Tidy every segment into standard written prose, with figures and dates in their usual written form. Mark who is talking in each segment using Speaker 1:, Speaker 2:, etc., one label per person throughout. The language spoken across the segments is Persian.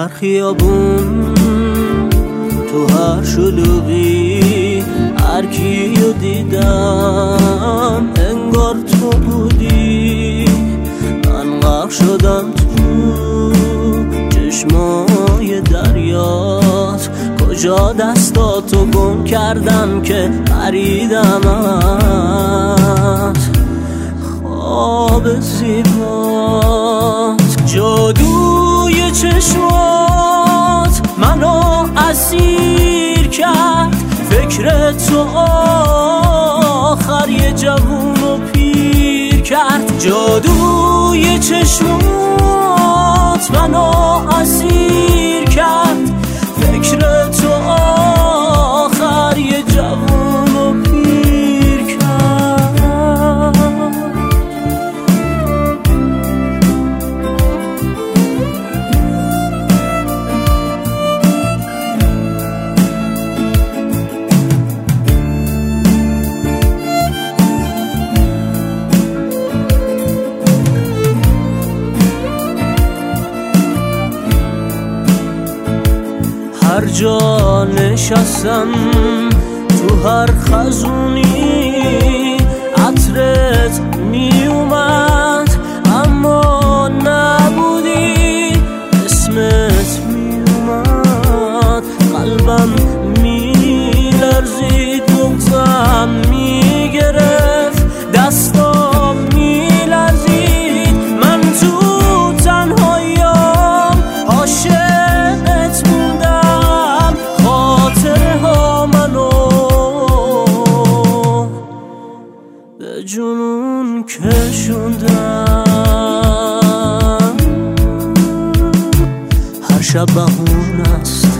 Speaker 1: هر خیابون، تو هر شلوغی، هر کیو دیدم انگار تو بودی. من غرق شدم تو چشمای دریات، کجا دستاتو گم کردم که خریدمت. خواب زیبات، جادوی چشمات منو اسیر کرد. فکر تو آخر یه جوونو پیر کرد. جادوی چشمات منو اسیر کرد. فکر تو آخر یه جوونو پیر کرد. هر جا نشستم، تو هر خزونی عطرت می اومد، اما نبودی. اسمت می اومد، قلبم می لرزید، بغضم می گرفت، دستام می لرزید. من تو تنهاییم عاشقت موندم. خاطره ها منو به جنون کشوندم. هر شب بهون است،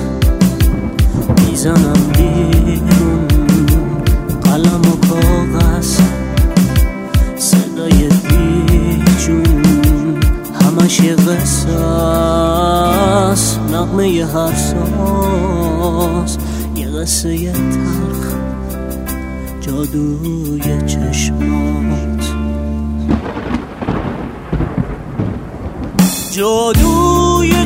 Speaker 1: میزنم بیرون قلم و کاغذ، صدای بیجون همش یه قصه است. نغمه هر ساز یه قصه تلخ، جادوی چشمات. جادوی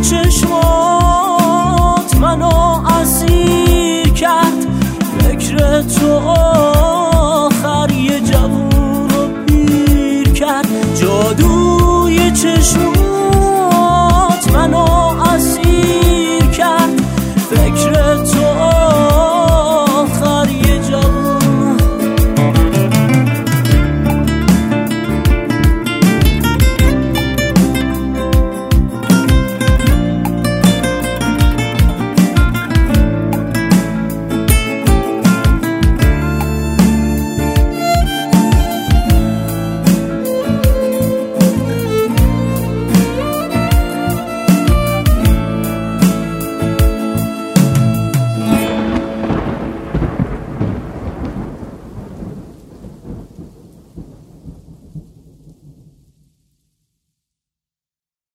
Speaker 1: چشمات منو اسیر کرد. فکر تو